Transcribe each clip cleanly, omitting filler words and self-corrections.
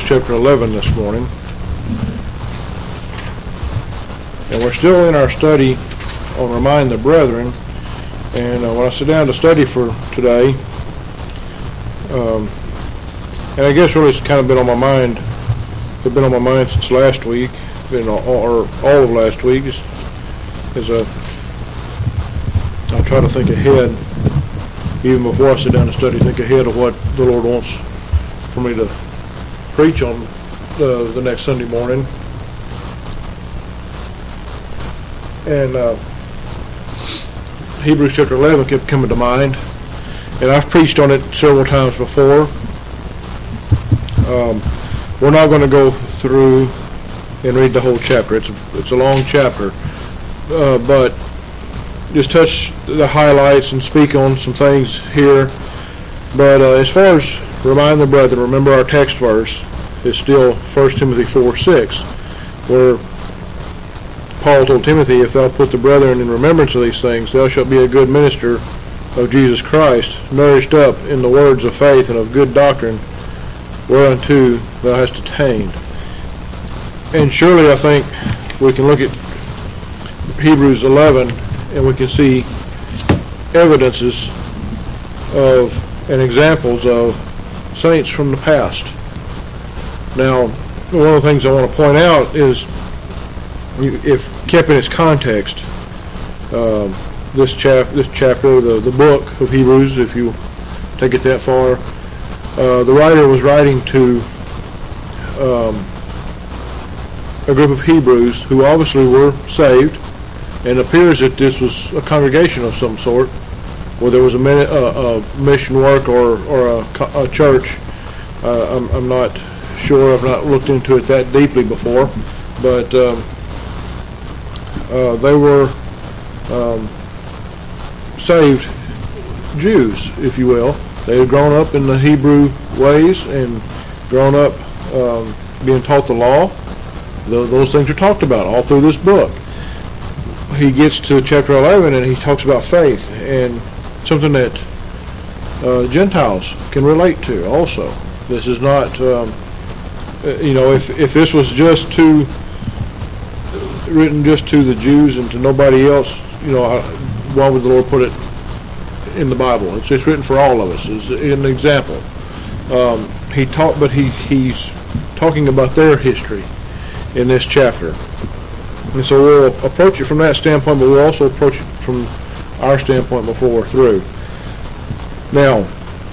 chapter 11 this morning. And we're still in our study on Remind the Brethren. And when I sit down to study for today, and I guess really it's kind of been on my mind. It's been on my mind since last week, or all of last week. I try to think ahead, even before I sit down to study, think ahead of what the Lord wants for me to preach on the next Sunday morning. And Hebrews chapter 11 kept coming to mind, and I've preached on it several times before. We're not going to go through and read the whole chapter. It's a long chapter, but just touch the highlights and speak on some things here. But as far as Remind the Brethren, remember our text verse is still 1 Timothy 4:6, where Paul told Timothy, "If thou put the brethren in remembrance of these things, thou shalt be a good minister of Jesus Christ, nourished up in the words of faith and of good doctrine, whereunto thou hast attained." And surely I think we can look at Hebrews 11 and we can see evidences of and examples of saints from the past. Now, one of the things I want to point out is, if kept in its context, this chapter, the book of Hebrews, if you take it that far, the writer was writing to a group of Hebrews who obviously were saved, and it appears that this was a congregation of some sort, where there was a mission work or a church. I'm not sure. I've not looked into it that deeply before, but they were saved Jews, if you will. They had grown up in the Hebrew ways and grown up being taught the law. Those things are talked about all through this book. He gets to chapter 11 and he talks about faith, and something that Gentiles can relate to also. This is not, if this was just written just to the Jews and to nobody else, why would the Lord put it in the Bible? It's just written for all of us as an example. He's talking about their history in this chapter. And so we'll approach it from that standpoint, but we'll also approach it from our standpoint before we're through. Now,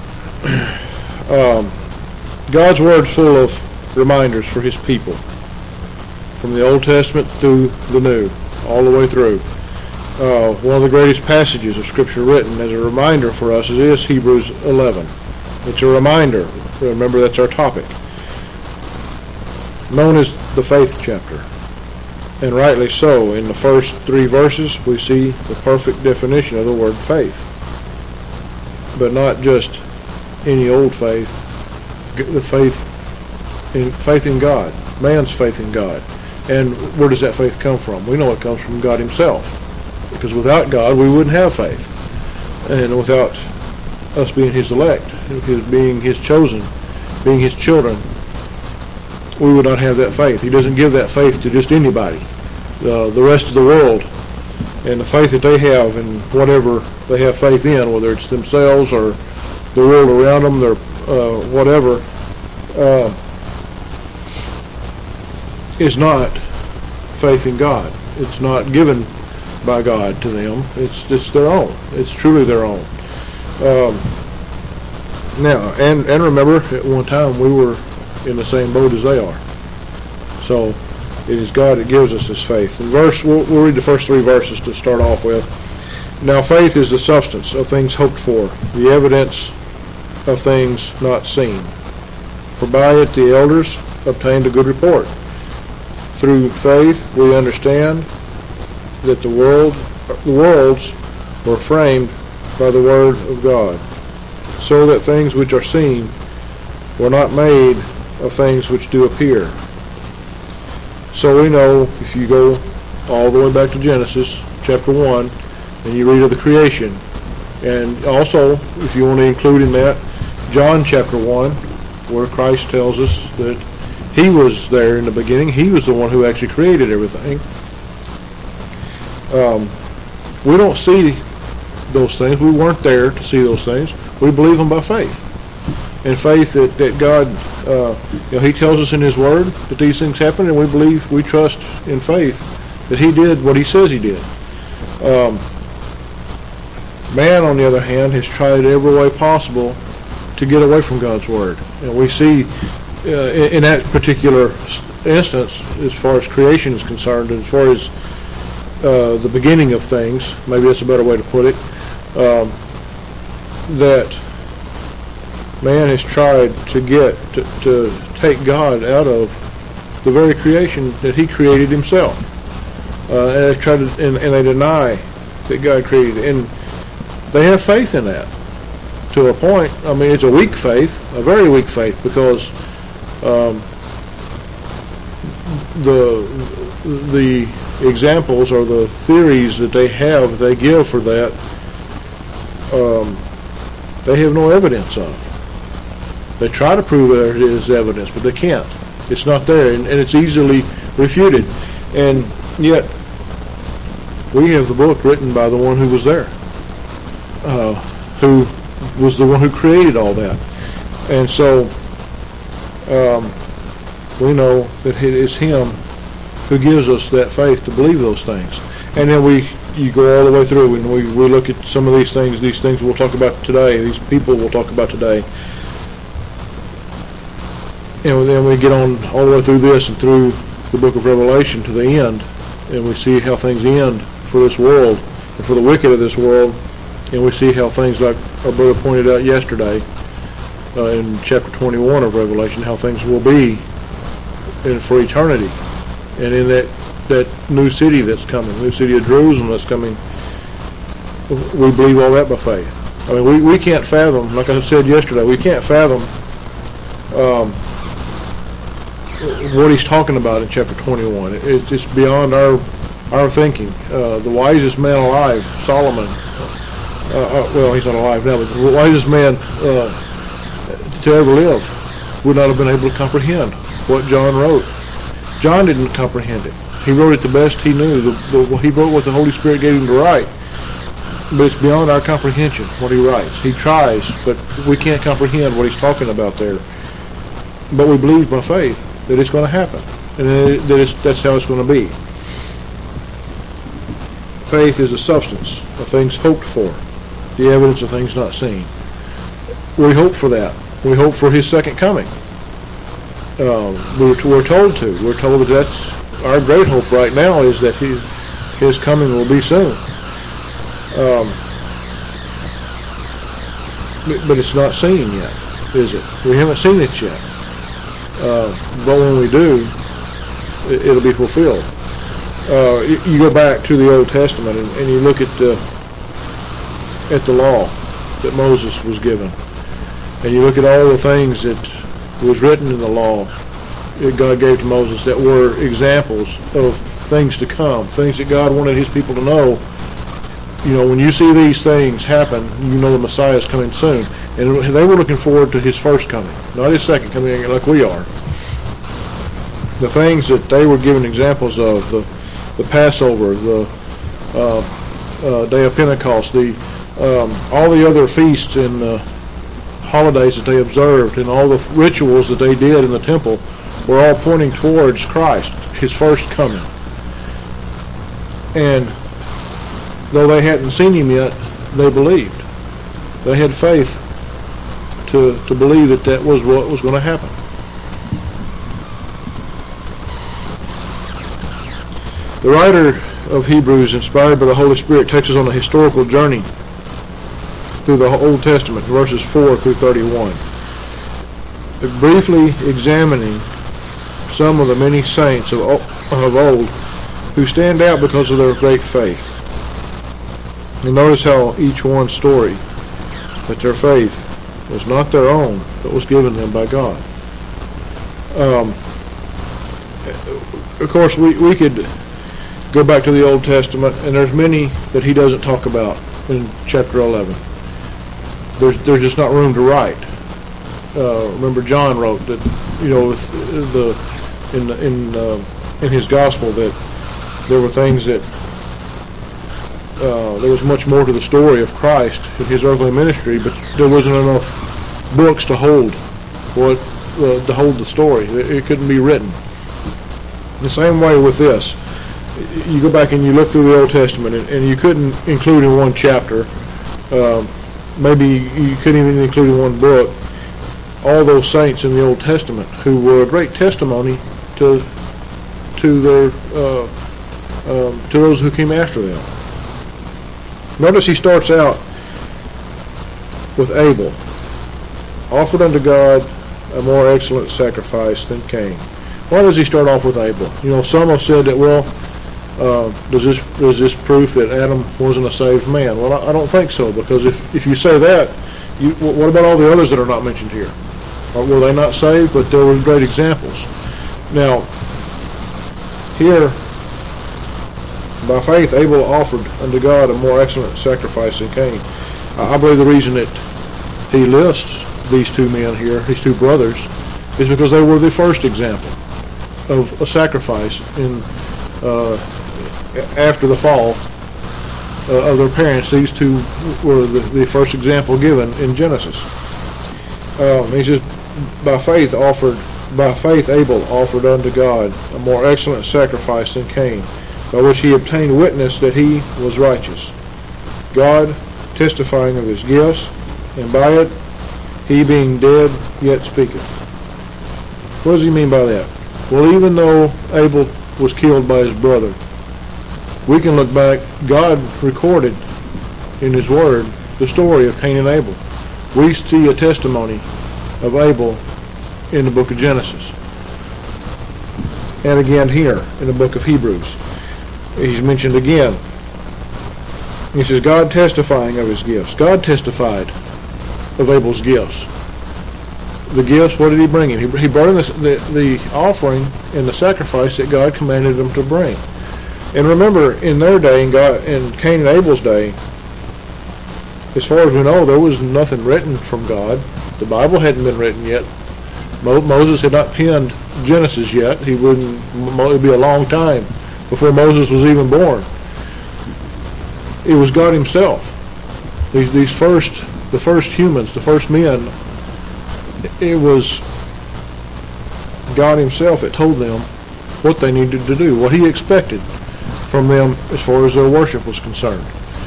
God's Word is full of reminders for His people, from the Old Testament through the New, all the way through. One of the greatest passages of Scripture written as a reminder for us is Hebrews 11. It's a reminder. Remember, that's our topic. Known as the faith chapter. And rightly so. In the first 3 verses, we see the perfect definition of the word faith. But not just any old faith. The faith in God. Man's faith in God. And where does that faith come from? We know it comes from God Himself. Because without God, we wouldn't have faith. And without us being His elect, being His chosen, being His children, we would not have that faith. He doesn't give that faith to just anybody. The rest of the world and the faith that they have in whatever they have faith in, whether it's themselves or the world around them, their whatever, is not faith in God. It's not given by God to them. It's their own. It's truly their own. Now, and remember, at one time we were in the same boat as they are. So it is God that gives us this faith. We'll read the first 3 verses to start off with. Now faith is the substance of things hoped for, the evidence of things not seen. For by it the elders obtained a good report. Through faith we understand that the worlds were framed by the word of God, so that things which are seen were not made of things which do appear. So we know, if you go all the way back to Genesis chapter 1, and you read of the creation, and also, if you want to include in that, John chapter 1, where Christ tells us that He was there in the beginning. He was the one who actually created everything. We don't see those things. We weren't there to see those things. We believe them by faith. And faith that God, He tells us in His Word that these things happen, and we trust in faith that He did what He says He did. Man, on the other hand, has tried every way possible to get away from God's Word. And we see in that particular instance, as far as creation is concerned, as far as the beginning of things, maybe that's a better way to put it, that man has tried to take God out of the very creation that He created Himself. And they deny that God created it. And they have faith in that to a point. I mean, it's a weak faith, a very weak faith, because the examples or the theories that they give for that, they have no evidence of. They try to prove there is evidence, but they can't. It's not there, and it's easily refuted. And yet, we have the book written by the one who was there, who was the one who created all that. And so, we know that it is Him who gives us that faith to believe those things. And then you go all the way through, and we look at some of these things we'll talk about today, these people we'll talk about today. And then we get on all the way through this and through the book of Revelation to the end, and we see how things end for this world and for the wicked of this world, and we see how things, like our brother pointed out yesterday in chapter 21 of Revelation, how things will be for eternity, and in that new city that's coming, new city of Jerusalem that's coming. We believe all that by faith. I mean, we can't fathom, like I said yesterday, we can't fathom what he's talking about in chapter 21. It's just beyond our thinking. The wisest man alive, Solomon, well, he's not alive now, but the wisest man to ever live would not have been able to comprehend what John wrote. John didn't comprehend it. He wrote it the best he knew. He wrote what the Holy Spirit gave him to write. But it's beyond our comprehension what he writes. He tries, but we can't comprehend what he's talking about there. But we believe by faith that it's going to happen, and that's how it's going to be. Faith is a substance of things hoped for, the evidence of things not seen. We hope for that. We hope for His second coming. We're told to. We're told that that's our great hope right now, is that His coming will be soon. But it's not seen yet, is it? We haven't seen it yet. But when we do, it'll be fulfilled. You go back to the Old Testament and you look at the law that Moses was given, and you look at all the things that was written in the law that God gave to Moses that were examples of things to come, things that God wanted His people to know. You know, when you see these things happen, you know the Messiah is coming soon. And they were looking forward to His first coming, not His second coming like we are. The things that they were given examples of, the Passover, the Day of Pentecost, all the other feasts and holidays that they observed, and all the rituals that they did in the temple, were all pointing towards Christ, His first coming. And though they hadn't seen Him yet, they believed. They had faith to believe that was what was going to happen. The writer of Hebrews, inspired by the Holy Spirit, takes us on a historical journey through the Old Testament, verses 4 through 31, briefly examining some of the many saints of old who stand out because of their great faith. And notice how each one's story, that their faith was not their own, but was given them by God. Of course, we could go back to the Old Testament, and there's many that he doesn't talk about in chapter 11. There's just not room to write. Remember, John wrote that with in his gospel that there were things that there was much more to the story of Christ in his earthly ministry, but there wasn't enough books to hold the story. It couldn't be written. The same way with this. You go back and you look through the Old Testament, and you couldn't include in one chapter, maybe you couldn't even include in one book, all those saints in the Old Testament who were a great testimony to those who came after them. Notice he starts out with Abel, offered unto God a more excellent sacrifice than Cain. Why does he start off with Abel? Some have said that, does this proof that Adam wasn't a saved man? Well, I don't think so, because if you say that, what about all the others that are not mentioned here? Were they not saved? But there were great examples. Now, here, by faith, Abel offered unto God a more excellent sacrifice than Cain. I believe the reason that he lists these two men here, these two brothers, is because they were the first example of a sacrifice after the fall of their parents. These two were the first example given in Genesis. He says, by faith Abel offered unto God a more excellent sacrifice than Cain, by which he obtained witness that he was righteous, God testifying of his gifts, and by it he being dead yet speaketh. What does he mean by that? Well, even though Abel was killed by his brother, we can look back. God recorded in his word the story of Cain and Abel. We see a testimony of Abel in the book of Genesis, and again here in the book of Hebrews. He's mentioned again. He says, God testifying of his gifts. God testified of Abel's gifts. The gifts, what did he bring him? He brought him the offering and the sacrifice that God commanded them to bring. And remember, in their day, in Cain and Abel's day, as far as we know, there was nothing written from God. The Bible hadn't been written yet. Moses had not penned Genesis yet. It would be a long time before Moses was even born. It was God himself. The first humans, the first men, it was God himself that told them what they needed to do, what he expected from them as far as their worship was concerned.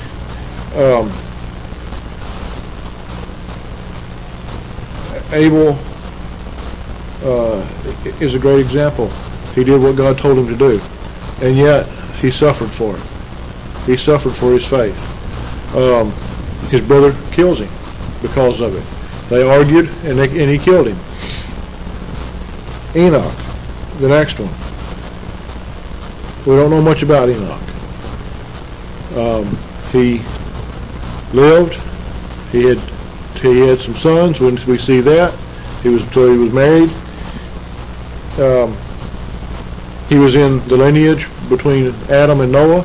Abel is a great example. He did what God told him to do, and yet he suffered for it. He suffered for his faith. His brother kills him because of it. They argued, and he killed him. Enoch, the next one. We don't know much about Enoch. He lived. He had some sons. We see that. He was married. He was in the lineage between Adam and Noah.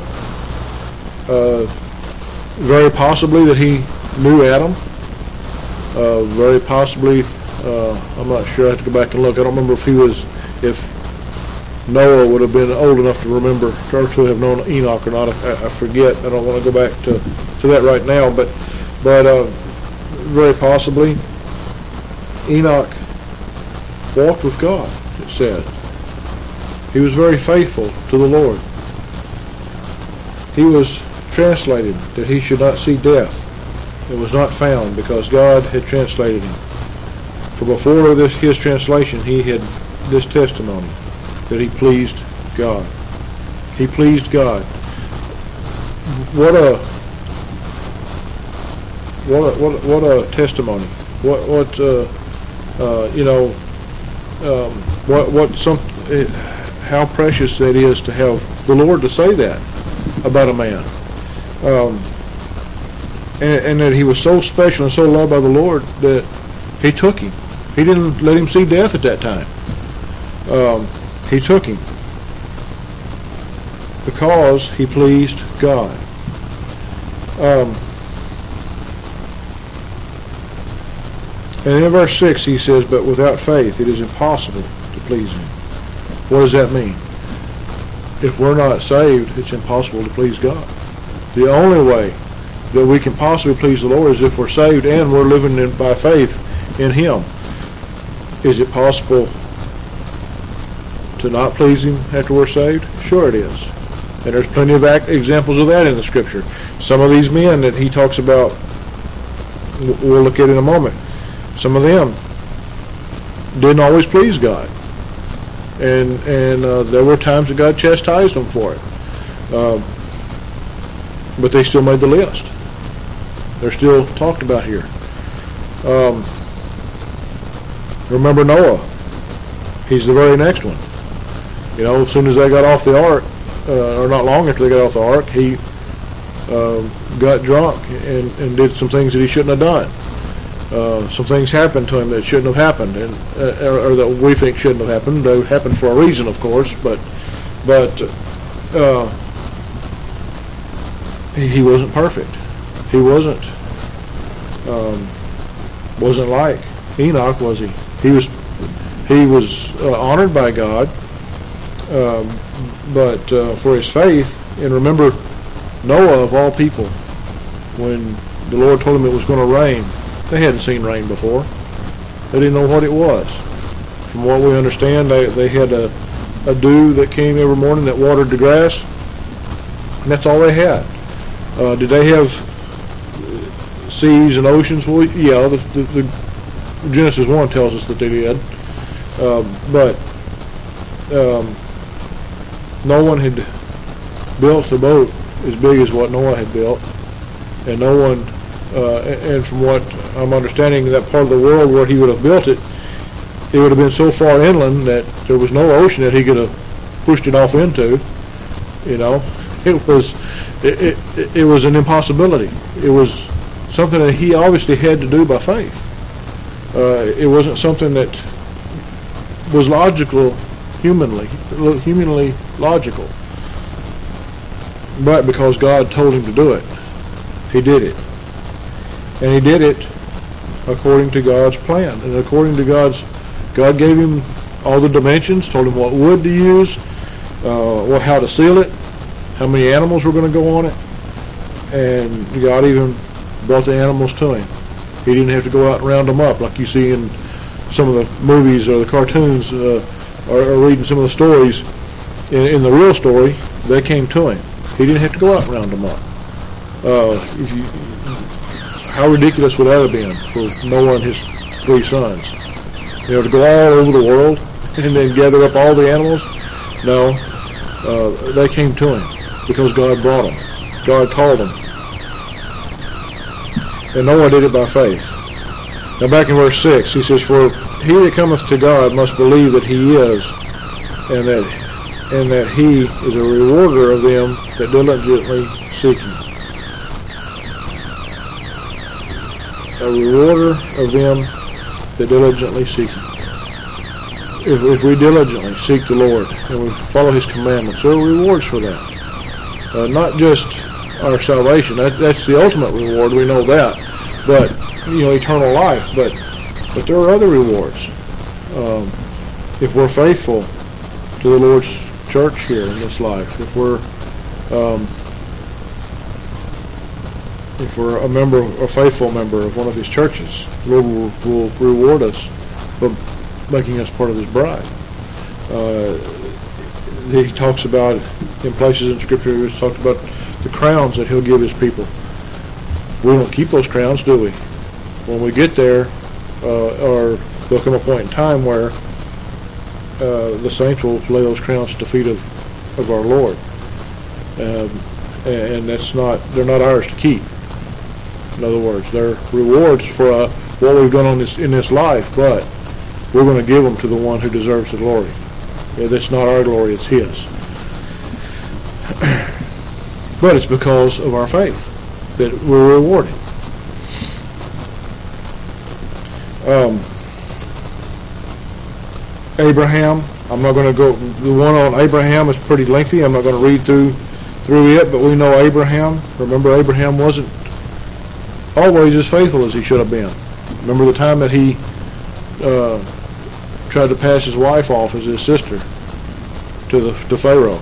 Very possibly that he knew Adam. Very possibly, I'm not sure. I have to go back and look. I don't remember if Noah would have been old enough to remember or to have known Enoch or not. I forget. I don't want to go back to that right now. But very possibly, Enoch walked with God, it said. He was very faithful to the Lord. He was translated that he should not see death. It was not found because God had translated him. For before his translation, he had this testimony that he pleased God. He pleased God. What a testimony. How precious that is to have the Lord to say that about a man. And that he was so special and so loved by the Lord that he took him. He didn't let him see death at that time. He took him because he pleased God. And in verse 6 he says, but without faith it is impossible to please him. What does that mean? If we're not saved, it's impossible to please God. The only way that we can possibly please the Lord is if we're saved and we're living by faith in him. Is it possible to not please him after we're saved? Sure it is. And there's plenty of examples of that in the Scripture. Some of these men that he talks about, we'll look at in a moment. Some of them didn't always please God. And there were times that God chastised them for it. But they still made the list. They're still talked about here. Remember Noah. He's the very next one. You know, as soon as they got off the ark, or not long after they got off the ark, he got drunk and did some things that he shouldn't have done. Some things happened to him that shouldn't have happened, and or that we think shouldn't have happened. They happened for a reason, of course, but he wasn't perfect. He wasn't like Enoch, was he? He was honored by God, but for his faith. And remember, Noah, of all people, when the Lord told him it was going to rain, they hadn't seen rain before. They didn't know what it was. From what we understand, they had a dew that came every morning that watered the grass, and that's all they had. Did they have seas and oceans? Well, yeah, the Genesis 1 tells us that they did. But no one had built a boat as big as what Noah had built, and no one, and from what I'm understanding, that part of the world where he would have built it, it would have been so far inland that there was no ocean that he could have pushed it off into. You know, it was an impossibility. It was something that he obviously had to do by faith. It wasn't something that was logical, humanly logical. But because God told him to do it, he did it. And he did it according to God's plan. And according to God gave him all the dimensions, told him what wood to use, how to seal it, how many animals were going to go on it. And God even brought the animals to him. He didn't have to go out and round them up like you see in some of the movies or the cartoons, or reading some of the stories. In the real story, they came to him. He didn't have to go out and round them up. How ridiculous would that have been for Noah and his 3 sons? You know, to go all over the world and then gather up all the animals? No, they came to him because God brought them. God called them. And Noah did it by faith. Now back in verse 6, he says, for he that cometh to God must believe that he is, and that he is a rewarder of them that diligently seek him. A rewarder of them that diligently seek him. If we diligently seek the Lord and we follow his commandments, there are rewards for that. Not just our salvation. That's the ultimate reward. We know that. But, eternal life. But there are other rewards. If we're faithful to the Lord's church here in this life, if we're a faithful member of one of his churches, the Lord will reward us for making us part of his bride. He talks about, in places in Scripture, he talked about the crowns that he'll give his people. We don't keep those crowns, do we? When we get there, or there'll come a point in time where the saints will lay those crowns at the feet of our Lord. And they're not ours to keep. In other words, they're rewards for what we've done in this life, but we're going to give them to the one who deserves the glory. That's not our glory, it's his. But it's because of our faith that we're rewarded. Abraham, I'm not going to go, the one on Abraham is pretty lengthy. I'm not going to read through it, but we know Abraham. Remember, Abraham wasn't always as faithful as he should have been. Remember the time that he tried to pass his wife off as his sister to Pharaoh,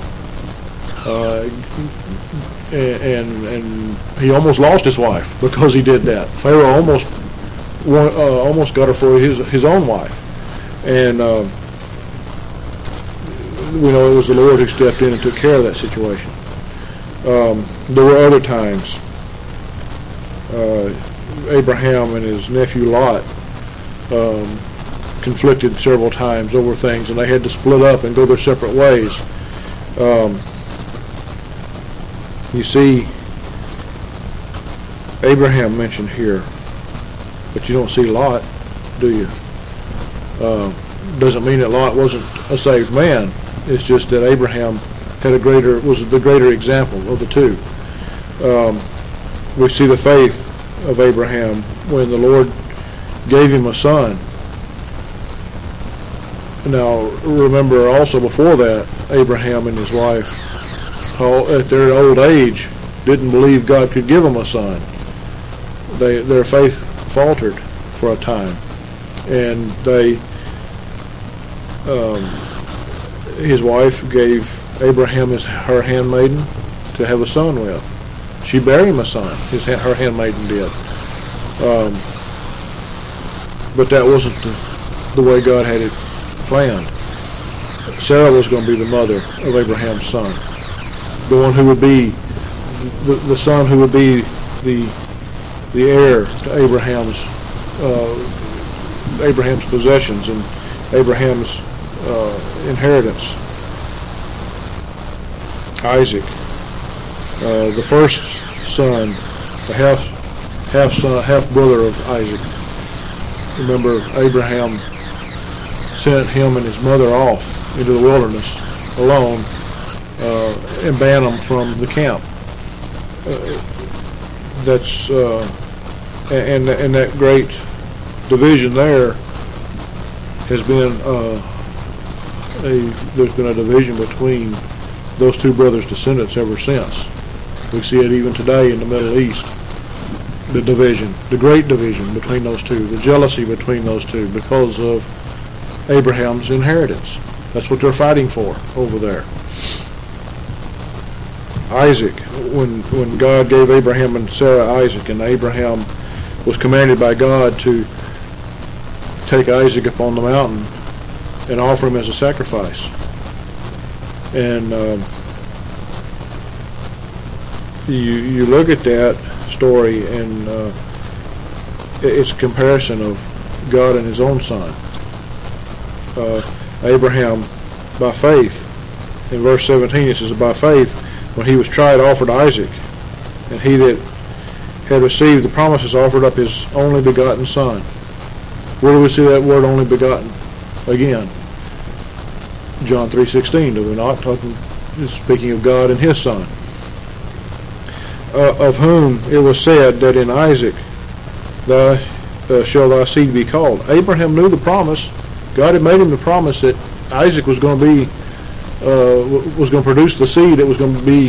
and he almost lost his wife because he did that. Pharaoh almost got her for his own wife, and we know it was the Lord who stepped in and took care of that situation. There were other times. Abraham and his nephew Lot conflicted several times over things, and they had to split up and go their separate ways. You see Abraham mentioned here, but you don't see Lot, do you? Doesn't mean that Lot wasn't a saved man. It's just that Abraham was the greater example of the two. We see the faith of Abraham when the Lord gave him a son. Now, remember also before that, Abraham and his wife, at their old age, didn't believe God could give them a son. Their faith faltered for a time, and his wife gave Abraham her handmaiden to have a son with. She bare him a son. Her handmaiden did. But that wasn't the way God had it planned. Sarah was going to be the mother of Abraham's son, the one who would be the son who would be the heir to Abraham's possessions and Abraham's inheritance. Isaac, the first son, the half brother of Isaac. Remember, Abraham sent him and his mother off into the wilderness alone and banned them from the camp. And that great division there has been there's been a division between those two brothers' descendants ever since. We see it even today in the Middle East. The division, the great division between those two, the jealousy between those two because of Abraham's inheritance. That's what they're fighting for over there. Isaac, when God gave Abraham and Sarah Isaac, and Abraham was commanded by God to take Isaac up on the mountain and offer him as a sacrifice. And you look at that story, and it's a comparison of God and his own son. Abraham, by faith, in verse 17 it says, by faith, when he was tried, offered Isaac, and he that had received the promises offered up his only begotten son. Where do we see that word only begotten again? John 3:16, do we not? Speaking of God and his son, of whom it was said that in Isaac shall thy seed be called. Abraham knew the promise. God had made him the promise that Isaac was going to produce the seed. It was going to be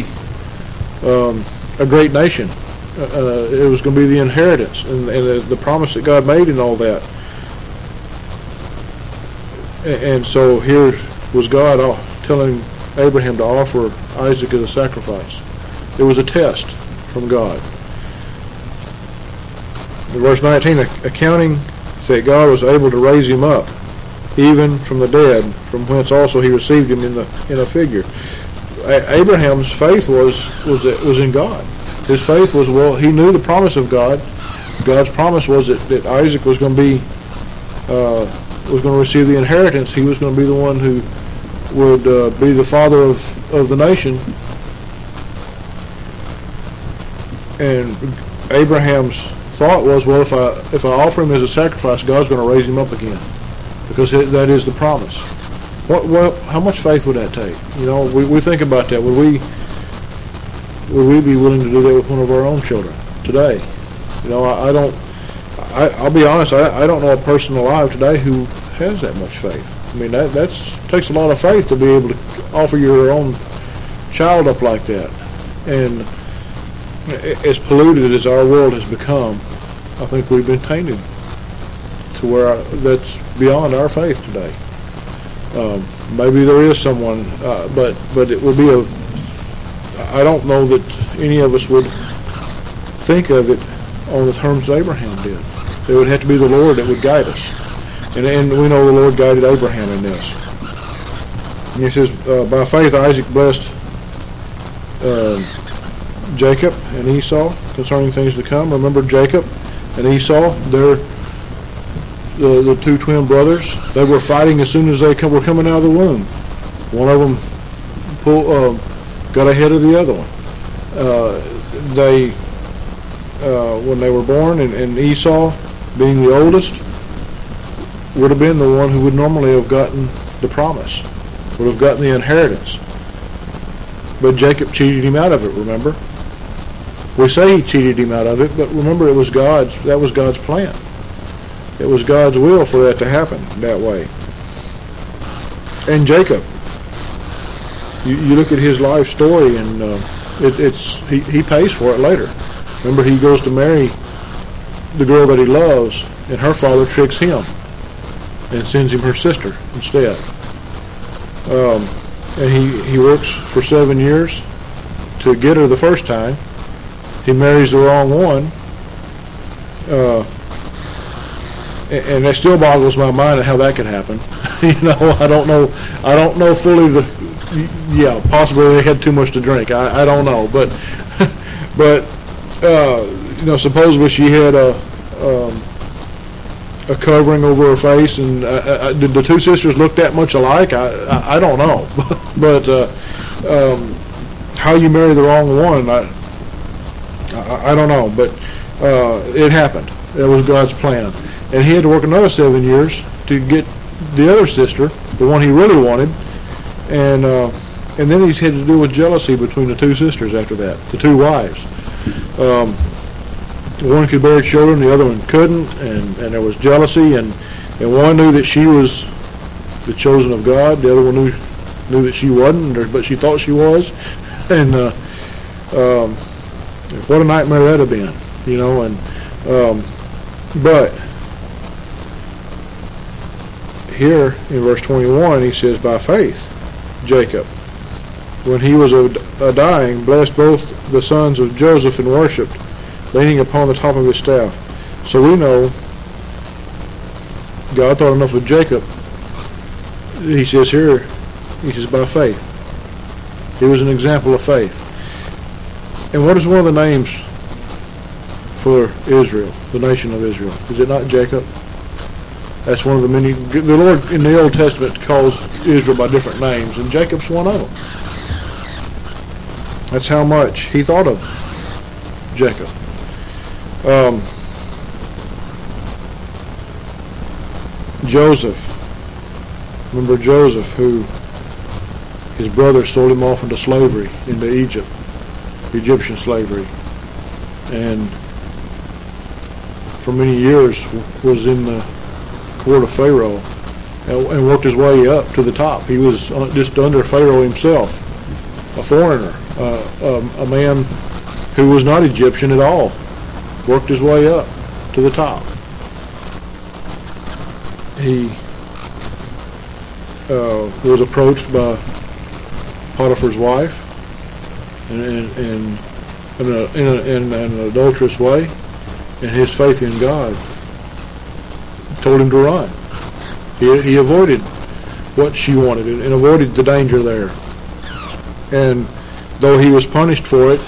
a great nation. It was going to be the inheritance, and the promise that God made and all that. And so here was God telling Abraham to offer Isaac as a sacrifice. It was a test from God. In verse 19, accounting that God was able to raise him up, even from the dead, from whence also he received him in a figure. Abraham's faith was in God. His faith was, he knew the promise of God. God's promise was that Isaac was going to receive the inheritance. He was going to be the one who would be the father of the nation. And Abraham's thought was, well, if I offer him as a sacrifice, God's going to raise him up again, because that is the promise. How much faith would that take? You know, we think about that. Would we be willing to do that with one of our own children today? You know, I'll be honest, I don't know a person alive today who has that much faith. I mean, that takes a lot of faith to be able to offer your own child up like that. And as polluted as our world has become, I think we've been tainted to where that's beyond our faith today. Maybe there is someone, but it would be I don't know that any of us would think of it on the terms Abraham did. It would have to be the Lord that would guide us. And we know the Lord guided Abraham in this. And he says, by faith Isaac blessed Jacob and Esau concerning things to come. Remember Jacob and Esau, they're the two twin brothers. They were fighting as soon as they were coming out of the womb. One of them got ahead of the other one. When they were born, and Esau, being the oldest, would have been the one who would normally have gotten the promise, would have gotten the inheritance. But Jacob cheated him out of it, remember? We say he cheated him out of it, but remember that was God's plan. It was God's will for that to happen that way. And Jacob, you look at his life story, and he pays for it later. Remember, he goes to marry the girl that he loves, and her father tricks him and sends him her sister instead. And he works for 7 years to get her the first time. He marries the wrong one. And that still boggles my mind at how that could happen. I don't know fully possibly they had too much to drink. I don't know, but supposedly she had a covering over her face, and did the two sisters look that much alike? I don't know, but how you marry the wrong one, I don't know, but it happened. That was God's plan. And he had to work another 7 years to get the other sister, the one he really wanted, and then he had to deal with jealousy between the two sisters after that, the two wives. One could bear children, the other one couldn't, and there was jealousy, and one knew that she was the chosen of God, the other one knew that she wasn't, but she thought she was, and what a nightmare that had been, but here in verse 21 he says, by faith Jacob, when he was dying, blessed both the sons of Joseph and worshipped, leaning upon the top of his staff. So we know God thought enough of Jacob. He says by faith. He was an example of faith. And what is one of the names for Israel, the nation of Israel? Is it not Jacob? That's one of the many. The Lord in the Old Testament calls Israel by different names, and Jacob's one of them. That's how much he thought of Jacob. Joseph. Remember Joseph, who his brother sold him off into slavery, into Egypt, Egyptian slavery, and for many years was in the court of Pharaoh and worked his way up to the top. He was just under Pharaoh himself, a foreigner, a man who was not Egyptian at all, worked his way up to the top. He was approached by Potiphar's wife in an adulterous way, and his faith in God told him to run. He avoided what she wanted and avoided the danger there. And though he was punished for it,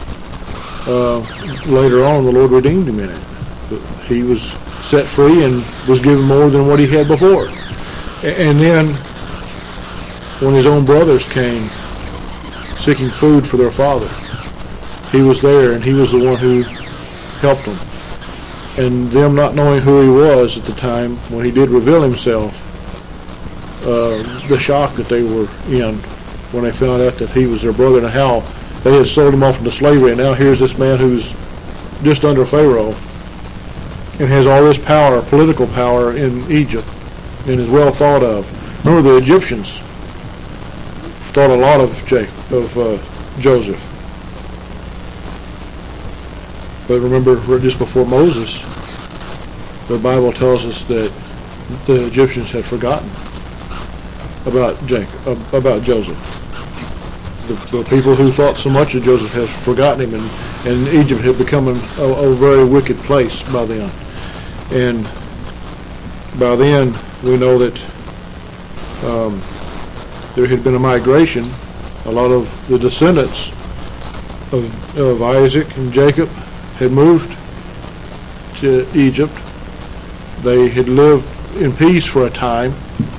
later on the Lord redeemed him in it. He was set free and was given more than what he had before. And then when his own brothers came seeking food for their father, he was there, and he was the one who helped them. And them not knowing who he was at the time, when he did reveal himself, the shock that they were in when they found out that he was their brother, and how they had sold him off into slavery, and now here's this man who's just under Pharaoh and has all this power, political power in Egypt, and is well thought of. Remember, the Egyptians thought a lot of Joseph. But remember, just before Moses, the Bible tells us that the Egyptians had forgotten about Joseph. The people who thought so much of Joseph had forgotten him, and Egypt had become a very wicked place by then. And by then, we know that there had been a migration. A lot of the descendants of Isaac and Jacob had moved to Egypt. They had lived in peace for a time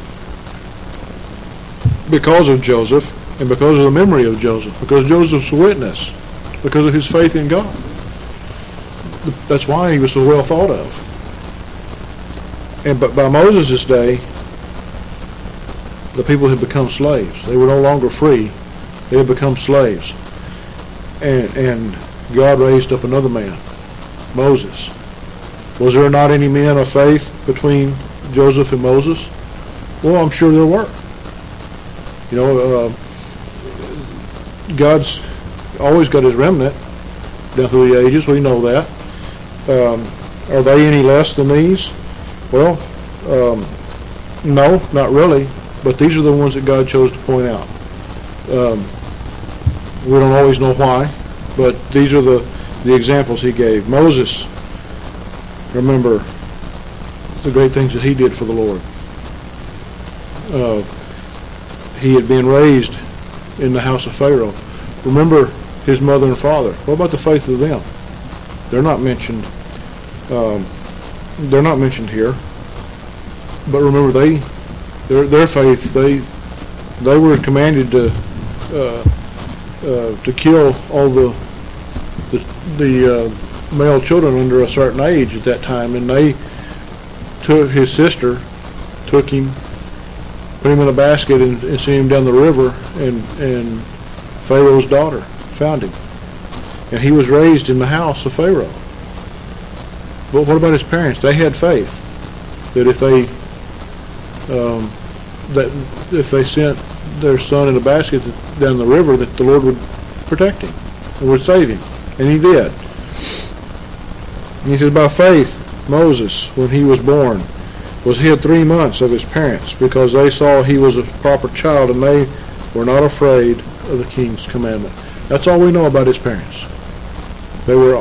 because of Joseph and because of the memory of Joseph, because Joseph's witness, because of his faith in God. That's why he was so well thought of. But by Moses' day, the people had become slaves. They were no longer free. They had become slaves. And God raised up another man, Moses. Was there not any men of faith between Joseph and Moses? Well, I'm sure there were. God's always got his remnant down through the ages. We know that. Are they any less than these? Well, no, not really. But these are the ones that God chose to point out. We don't always know why, but these are the examples he gave. Moses, remember the great things that he did for the Lord. He had been raised in the house of Pharaoh. Remember his mother and father. What about the faith of them? They're not mentioned. They're not mentioned here. But remember, their faith. They were commanded to kill all the male children under a certain age at that time, and they took his sister, took him, put him in a basket, and sent him down the river, and Pharaoh's daughter found him, and he was raised in the house of Pharaoh. But what about his parents? They had faith that if they sent their son in a basket down the river, that the Lord would protect him and would save him, and he did. And he says, by faith, Moses, when he was born, was hid 3 months of his parents, because they saw he was a proper child, and they were not afraid of the king's commandment. That's all we know about his parents. They were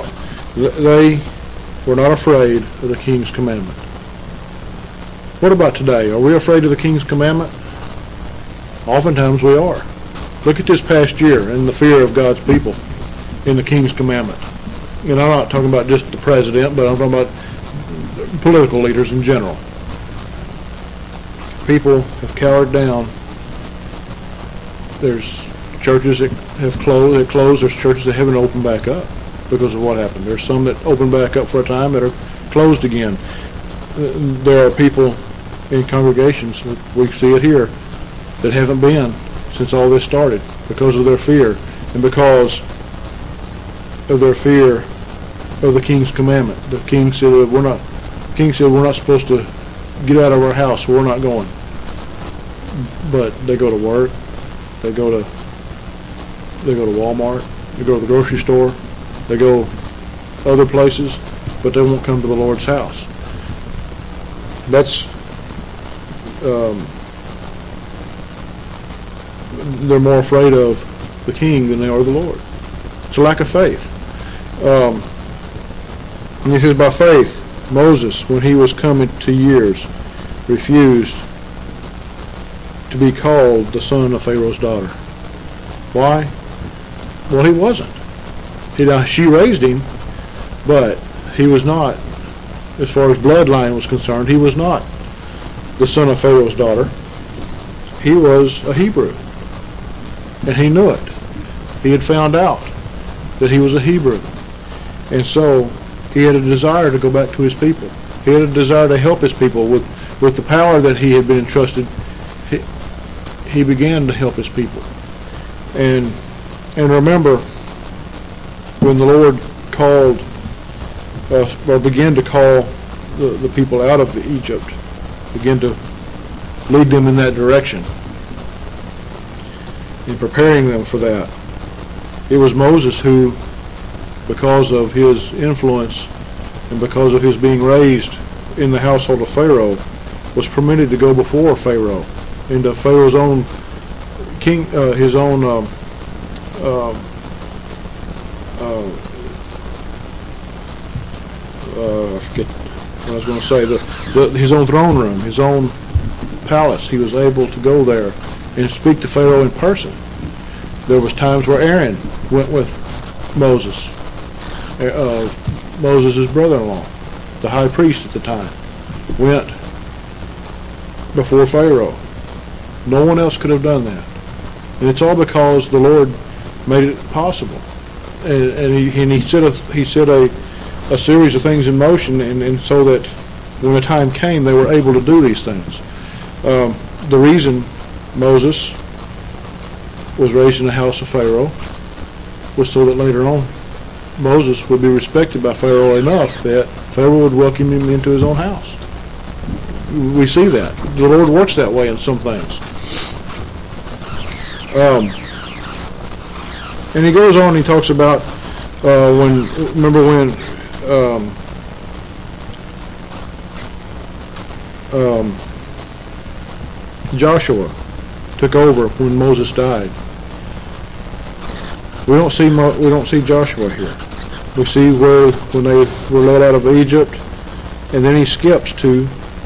not afraid of the king's commandment. What about today? Are we afraid of the king's commandment? Oftentimes we are. Look at this past year and the fear of God's people in the king's commandment. And I'm not talking about just the president, but I'm talking about political leaders in general. People have cowered down. There's churches that have closed. There's churches that haven't opened back up because of what happened. There's some that opened back up for a time that are closed again. There are people in congregations, we see it here, that haven't been since all this started because of their fear and because of their fear of the king's commandment. The king said we're not supposed to get out of our house, so we're not going. But they go to work, they go to Walmart, they go to the grocery store, they go other places, but they won't come to the Lord's house. They're more afraid of the king than they are the Lord. It's a lack of faith. And he says, by faith, Moses, when he was coming to years, refused to be called the son of Pharaoh's daughter. Why? Well, he wasn't. She raised him, but he was not, as far as bloodline was concerned, he was not the son of Pharaoh's daughter. He was a Hebrew, and he knew it. He had found out that he was a Hebrew, and so he had a desire to go back to his people. He had a desire to help his people with the power that he had been entrusted. He began to help his people, and remember when the Lord called or began to call the people out of Egypt, began to lead them in that direction, in preparing them for that. It was Moses who, because of his influence and because of his being raised in the household of Pharaoh was permitted to go before Pharaoh into Pharaoh's own king, his own I forget what I was going to say, his own throne room, his own palace. He was able to go there and speak to Pharaoh in person. There was times where Aaron went with Moses, Moses' brother-in-law, the high priest at the time, went before Pharaoh. No one else could have done that. And it's all because the Lord made it possible. And he set a series of things in motion, and so that when the time came, they were able to do these things. The reason Moses was raised in the house of Pharaoh was so that later on Moses would be respected by Pharaoh enough that Pharaoh would welcome him into his own house. We see that. The Lord works that way in some things. And he goes on, he talks about when Joshua took over when Moses died. We don't see Joshua here. We see when they were led out of Egypt, and then he skips to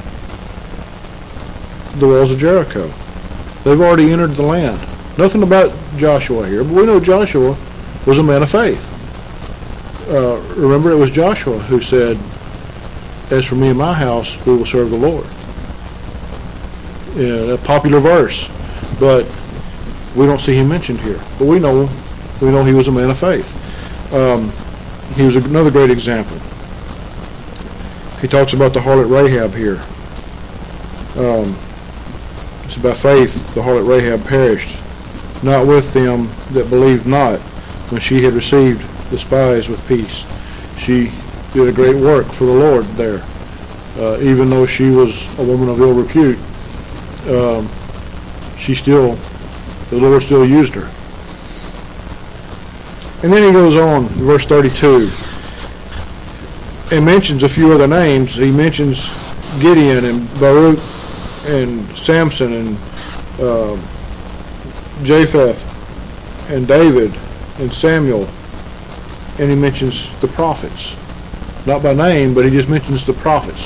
the walls of Jericho. They've already entered the land. Nothing about Joshua here, but we know Joshua was a man of faith. Remember, it was Joshua who said, "As for me and my house, we will serve the Lord." A popular verse, but we don't see him mentioned here. But we know he was a man of faith. He was another great example. He talks about the harlot Rahab here. It's about faith. The harlot Rahab perished, not with them that believed not, when she had received the spies with peace. She did a great work for the Lord there. Even though she was a woman of ill repute, the Lord still used her. And then he goes on, verse 32, and mentions a few other names. He mentions Gideon and Baruch and Samson and Japheth and David and Samuel, and he mentions the prophets. Not by name, but he just mentions the prophets.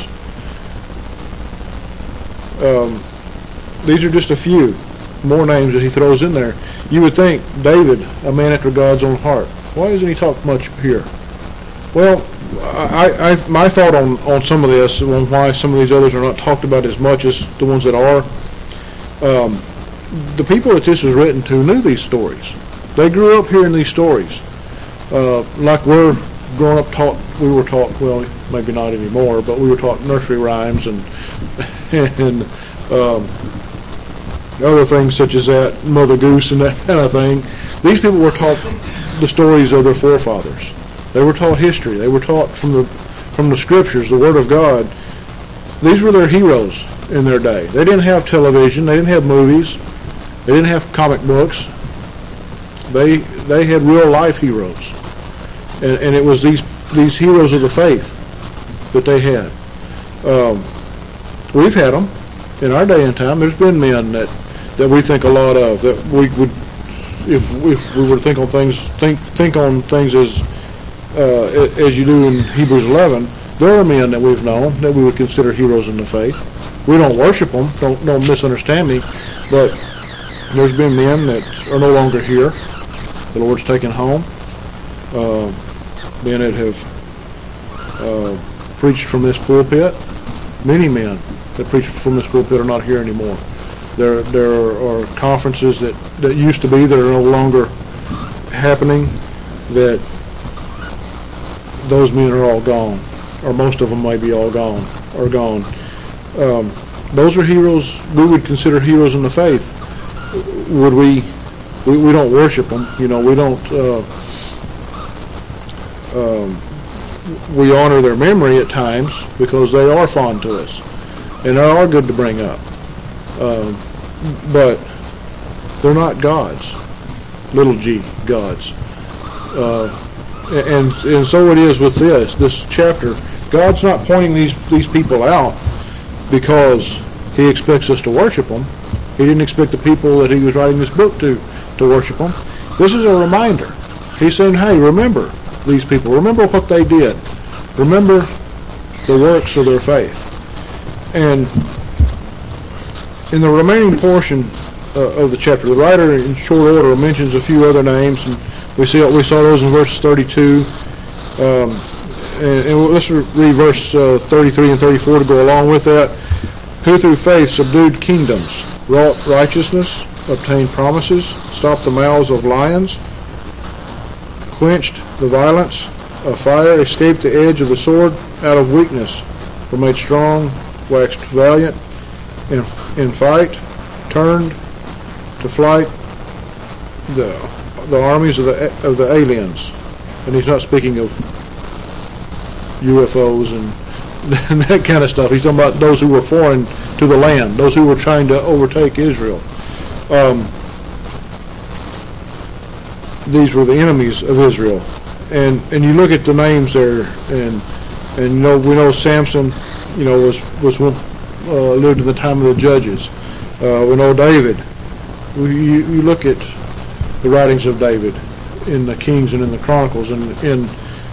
These are just a few more names that he throws in there. You would think David, a man after God's own heart. Why doesn't he talk much here? Well, my thought on some of this, on why some of these others are not talked about as much as the ones that are, the people that this was written to knew these stories. They grew up hearing these stories. Like we're growing up we were taught, well, maybe not anymore, but we were taught nursery rhymes and other things such as that, Mother Goose and that kind of thing. These people were taught the stories of their forefathers. They were taught history. They were taught from the scriptures, the Word of God. These were their heroes in their day. They didn't have television. They didn't have movies. They didn't have comic books. They had real life heroes, and it was these heroes of the faith that they had. We've had them in our day and time. There's been men that we think a lot of, that we would, if we were to think on things as you do in Hebrews 11. There are men that we've known that we would consider heroes in the faith. We don't worship them. Don't misunderstand me, but there's been men that are no longer here. The Lord's taken home. Men that have preached from this pulpit. Many men that preach from this pulpit are not here anymore. There are conferences that used to be that are no longer happening, that those men are all gone, or most of them may be all gone, or gone. Those are heroes we would consider heroes in the faith. Would we don't worship them, we don't, we honor their memory at times because they are fond to us, and they are good to bring up. But they're not gods, little g gods. And so it is with this chapter. God's not pointing these people out because he expects us to worship them. He didn't expect the people that he was writing this book to worship them. This is a reminder. He's saying, hey, remember these people. Remember what they did. Remember the works of their faith. And in the remaining portion of the chapter, the writer in short order mentions a few other names, and we saw those in verse 32. And let's read verse 33 and 34 to go along with that. Who through faith subdued kingdoms, wrought righteousness, obtained promises, stopped the mouths of lions, quenched the violence of fire, escaped the edge of the sword, out of weakness were made strong, waxed valiant in fight, turned to flight the armies of the aliens. And he's not speaking of UFOs and that kind of stuff. He's talking about those who were foreign to the land, those who were trying to overtake Israel. These were the enemies of Israel. And you look at the names there, and we know Samson, was lived in the time of the judges. We know David. You look at the writings of David in the Kings and in the Chronicles and in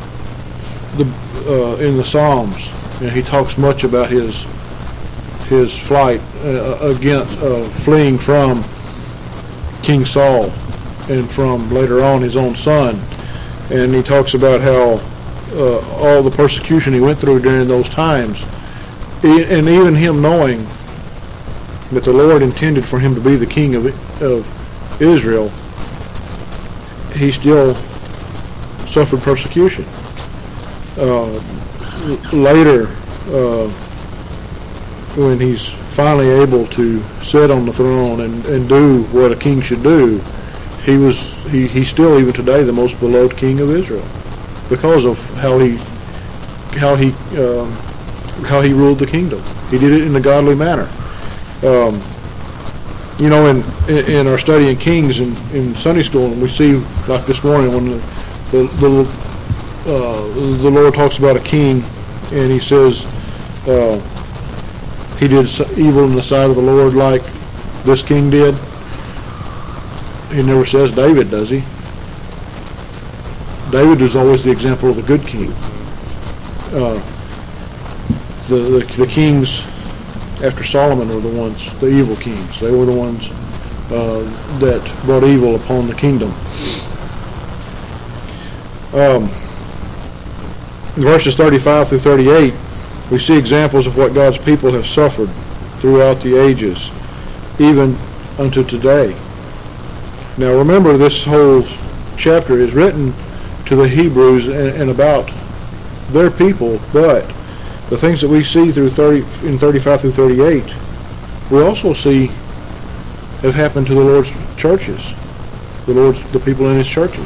the Psalms, and he talks much about his flight against fleeing from King Saul and from later on his own son, and he talks about how all the persecution he went through during those times, and even him knowing that the Lord intended for him to be the king of Israel, he still suffered persecution. Later, when he's finally able to sit on the throne and do what a king should do, he's still even today the most beloved king of Israel because of how he ruled the kingdom. He did it in a godly manner. In our study in Kings in Sunday school, and we see, like this morning, when the Lord talks about a king, and he says he did evil in the sight of the Lord like this king did. He never says David, does he? David is always the example of the good king. The kings after Solomon were the ones, the evil kings. They were the ones that brought evil upon the kingdom. In verses 35 through 38, we see examples of what God's people have suffered throughout the ages, even unto today. Now remember, this whole chapter is written to the Hebrews and about their people, but the things that we see in 35 through 38, we also see have happened to the Lord's churches, the people in his churches.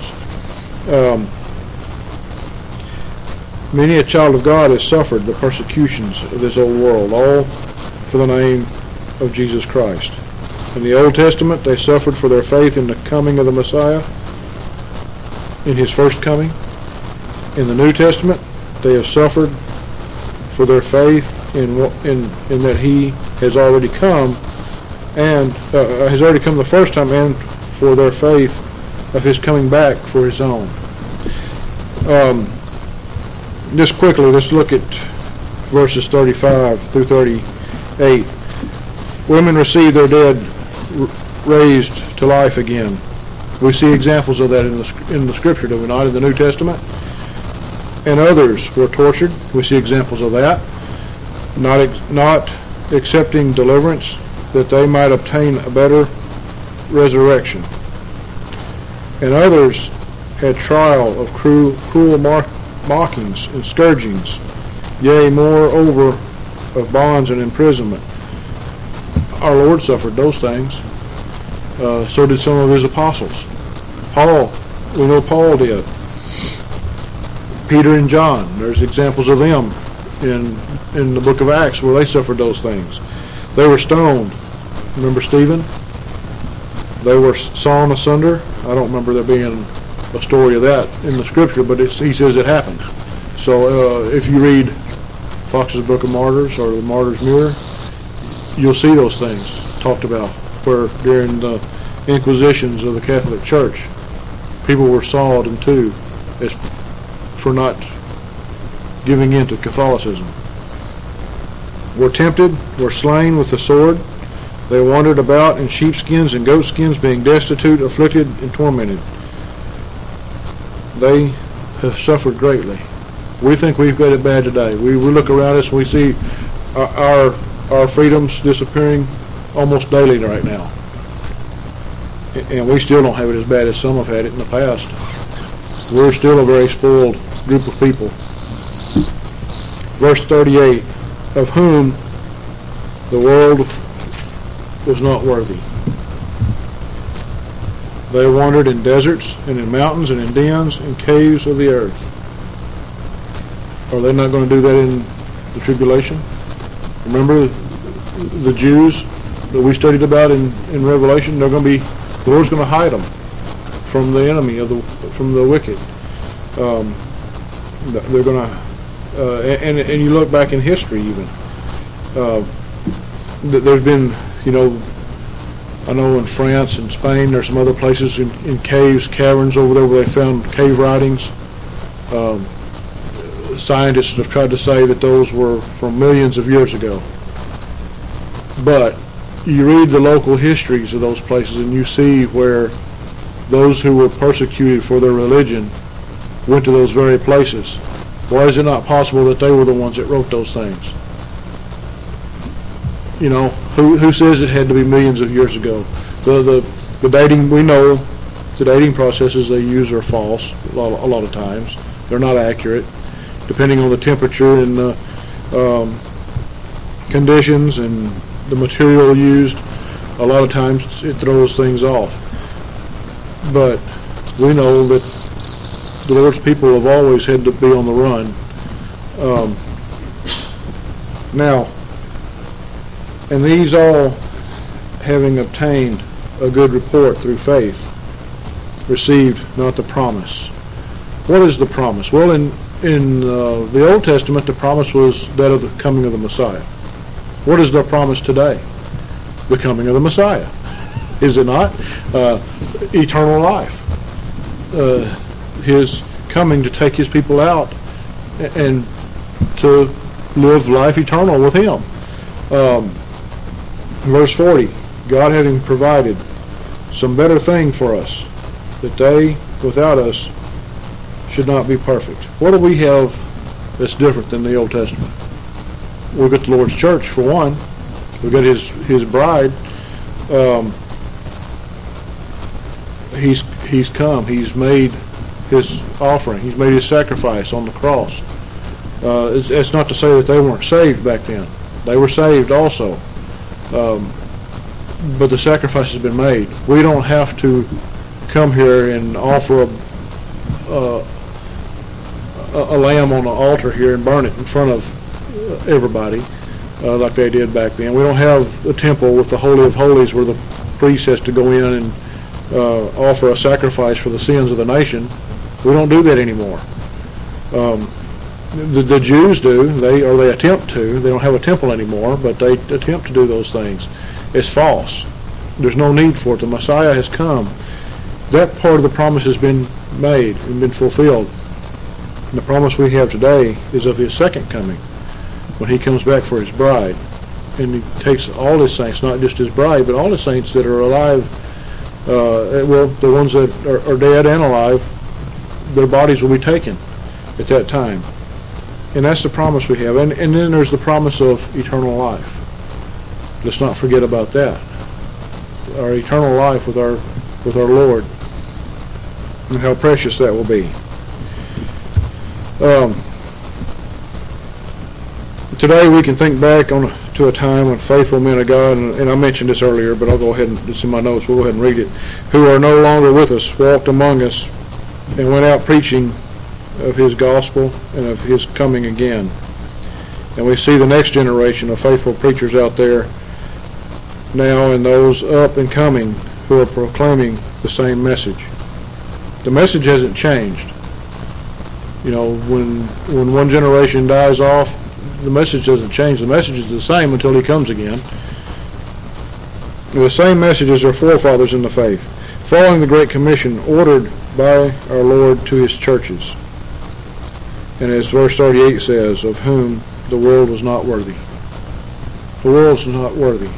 Many a child of God has suffered the persecutions of this old world, all for the name of Jesus Christ. In the Old Testament, they suffered for their faith in the coming of the Messiah, in his first coming. In the New Testament, they have suffered for their faith in that he has already come, and has already come the first time, and for their faith of his coming back for his own. Just quickly, let's look at verses 35 through 38. Women receive their dead raised to life again. We see examples of that in the Scripture, do we not, in the New Testament? And others were tortured. We see examples of that. Not accepting deliverance, that they might obtain a better resurrection. And others had trial of cruel mockings and scourgings, yea, moreover, of bonds and imprisonment. Our Lord suffered those things. So did some of his apostles. Paul, we know Paul did. Peter and John, there's examples of them in the book of Acts where they suffered those things. They were stoned. Remember Stephen? They were sawn asunder. I don't remember there being a story of that in the Scripture, but he says it happened. So if you read Fox's Book of Martyrs or the Martyr's Mirror, you'll see those things talked about, where during the inquisitions of the Catholic Church, people were sawed in two for not giving in to Catholicism. Were tempted, were slain with the sword. They wandered about in sheepskins and goatskins, being destitute, afflicted, and tormented. They have suffered greatly. We think we've got it bad today. We look around us and we see our freedoms disappearing almost daily right now. And we still don't have it as bad as some have had it in the past. We're still a very spoiled group of people. Verse 38, of whom the world was not worthy. They wandered in deserts and in mountains and in dens and caves of the earth. Are they not going to do that in the tribulation? Remember the Jews that we studied about in Revelation? They're going to be, the Lord's going to hide them from the enemy from the wicked. They're going to, and you look back in history even. There's been, I know in France and Spain, there's some other places in caves, caverns over there where they found cave writings. Scientists have tried to say that those were from millions of years ago. But you read the local histories of those places and you see where those who were persecuted for their religion went to those very places. Why is it not possible that they were the ones that wrote those things? Who says it had to be millions of years ago? The dating, we know the dating processes they use are false a lot of times. They're not accurate. Depending on the temperature and the conditions and the material used, a lot of times it throws things off. But we know that the Lord's people have always had to be on the run. Now, and these all, having obtained a good report through faith, received not the promise. What is the promise? Well, in the Old Testament, the promise was that of the coming of the Messiah. What is the promise today? The coming of the Messiah. Is it not? Eternal life. His coming to take his people out and to live life eternal with him. Verse 40, God having provided some better thing for us, that they without us should not be perfect. What do we have that's different than the Old Testament? We've got the Lord's church, for one. We've got his bride. He's come. He's made his offering. He's made his sacrifice on the cross. It's not to say that they weren't saved back then. They were saved also. But the sacrifice has been made. We don't have to come here and offer a lamb on an altar here and burn it in front of everybody like they did back then. We don't have a temple with the Holy of Holies where the priest has to go in and offer a sacrifice for the sins of the nation. We don't do that anymore. The Jews do. They attempt to. They don't have a temple anymore, but they attempt to do those things. It's false. There's no need for it. The Messiah has come. That part of the promise has been made and been fulfilled. And the promise we have today is of his second coming, when he comes back for his bride. And he takes all his saints, not just his bride, but all his saints that are alive, the ones that are dead and alive, their bodies will be taken at that time. And that's the promise we have. And then there's the promise of eternal life. Let's not forget about that. Our eternal life with our Lord, and how precious that will be. Today we can think back to a time when faithful men of God, and I mentioned this earlier, but I'll go ahead and, it's in my notes, we'll go ahead and read it, who are no longer with us, walked among us, and went out preaching of his gospel and of his coming again. And we see the next generation of faithful preachers out there now, and those up and coming who are proclaiming the same message. The message hasn't changed. When one generation dies off, the message doesn't change. The message is the same until he comes again. The same message as our forefathers in the faith, following the Great Commission ordered by our Lord to his churches. And as verse 38 says, of whom the world was not worthy. The world's not worthy.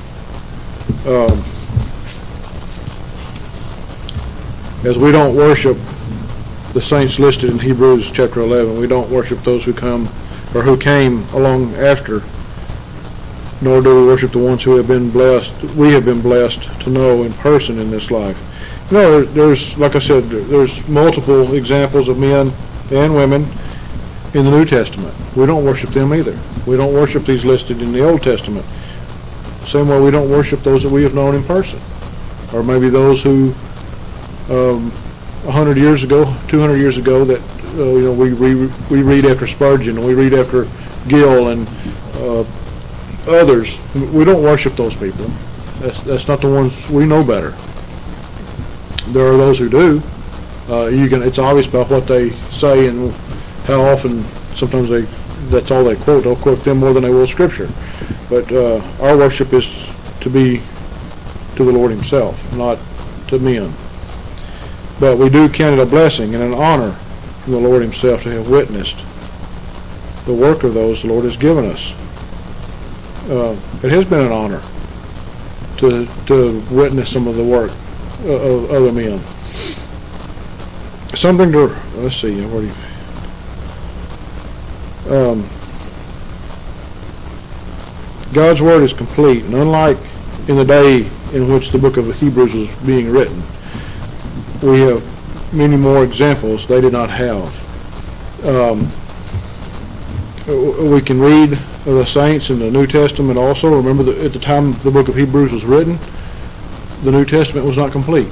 As we don't worship the saints listed in Hebrews chapter 11, we don't worship those who come or who came along after, nor do we worship the ones who have been blessed. We have been blessed to know in person in this life. You know, there's, like I said, there's multiple examples of men and women in the New Testament. We don't worship them either. We don't worship these listed in the Old Testament. Same way we don't worship those that we have known in person, or maybe those who 100 years ago, 200 years ago, that we read after Spurgeon and we read after Gill and others. We don't worship those people. That's not the ones we know better. There are those who do. It's obvious by what they say and how often. Sometimes that's all they quote. They'll quote them more than they will Scripture. But our worship is to be to the Lord Himself, not to men. But we do count it a blessing and an honor from the Lord Himself to have witnessed the work of those the Lord has given us. It has been an honor to witness some of the work of other men. Something to, let's see, where do you, God's Word is complete, and unlike in the day in which the book of Hebrews was being written, we have many more examples they did not have. We can read of the saints in the New Testament also. Remember that at the time the book of Hebrews was written, the New Testament was not complete.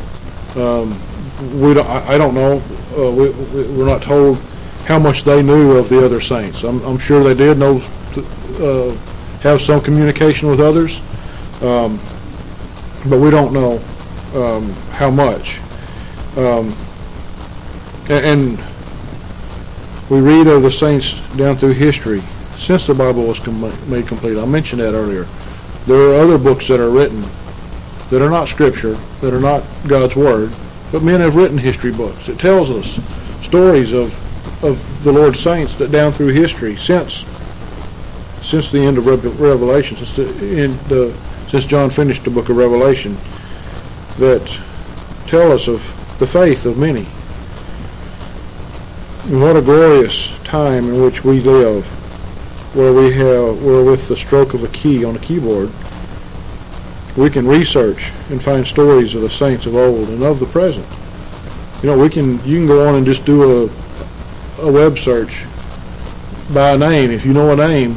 I don't know. We're not told how much they knew of the other saints. I'm sure they did know, have some communication with others, but we don't know how much. And we read of the saints down through history since the Bible was made complete. I mentioned that earlier. There are other books that are written that are not Scripture, that are not God's Word, but men have written history books. It tells us stories of the Lord's saints that down through history since the end of Revelation, since John finished the book of Revelation, that tell us of the faith of many. And what a glorious time in which we live, where with the stroke of a key on a keyboard, we can research and find stories of the saints of old and of the present. You can go on and just do a web search by a name. If you know a name,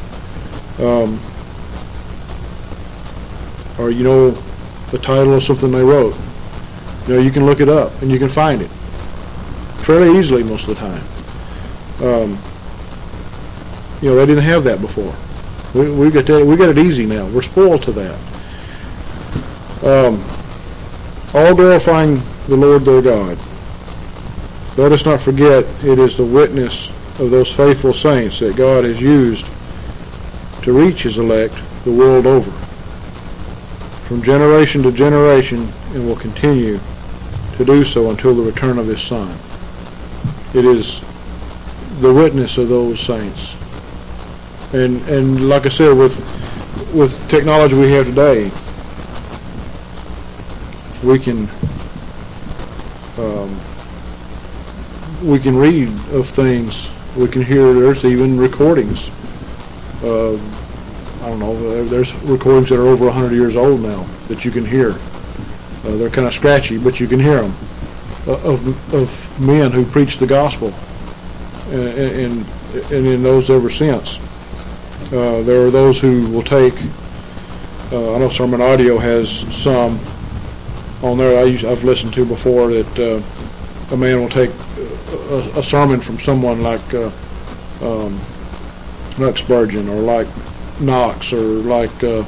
or you know the title of something they wrote, you can look it up and you can find it fairly easily most of the time. They didn't have that before. We get it easy now. We're spoiled to that. All glorifying the Lord their God. Let us not forget it is the witness of those faithful saints that God has used to reach His elect the world over, from generation to generation, and will continue to do so until the return of His Son. It is the witness of those saints. And like I said, with technology we have today, we can read of things. We can hear. There's even recordings. I don't know. There's recordings that are over 100 years old now that you can hear. They're kind of scratchy, but you can hear them of men who preach the gospel, and in those ever since. There are those who will take. I know Sermon Audio has some on there. I've listened to before that a man will take a sermon from someone like Spurgeon or like Knox or like I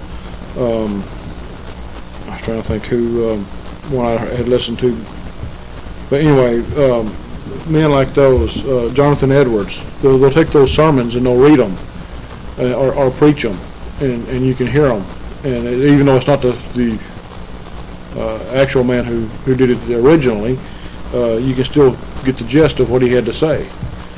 was trying to think who one I had listened to. But anyway, men like those, Jonathan Edwards, they'll take those sermons and they'll read them or preach them, and you can hear them. And even though it's not the actual man who did it originally, you can still get the gist of what he had to say.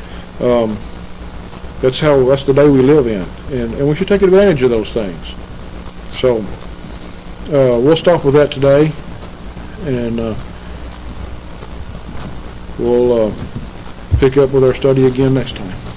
That's the day we live in, and we should take advantage of those things. So we'll stop with that today, and we'll pick up with our study again next time.